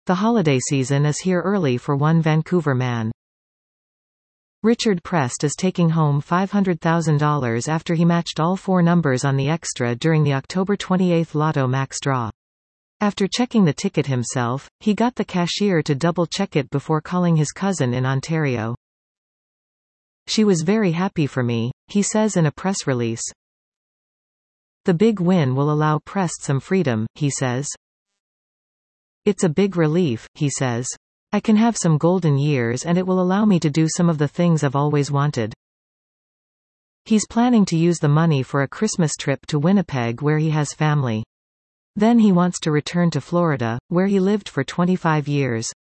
The holiday season is here early for one Vancouver man. Richard Prest is taking home $500,000 after he matched all 4 numbers on the extra during the October 28 Lotto Max draw. After checking the ticket himself, he got the cashier to double-check it before calling his cousin in Ontario. "She was very happy for me," he says in a press release. The big win will allow Prest some freedom, he says. "It's a big relief," he says. "I can have some golden years and it will allow me to do some of the things I've always wanted." He's planning to use the money for a Christmas trip to Winnipeg where he has family. Then he wants to return to Florida, where he lived for 25 years.